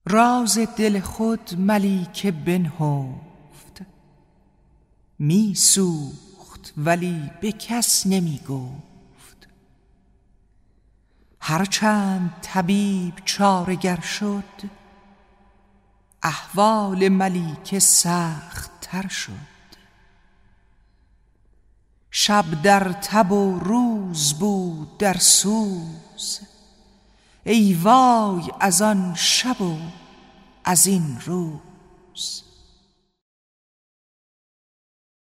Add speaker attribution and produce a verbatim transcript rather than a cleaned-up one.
Speaker 1: راز دل خود ملیکه بنهفت، می سوخت ولی به کس نمی گفت. هرچند طبیب چاره گر شد، احوال ملیکه سخت تر شد. شب در تب و روز بود در سوز، ای وای از آن شب و از این روز.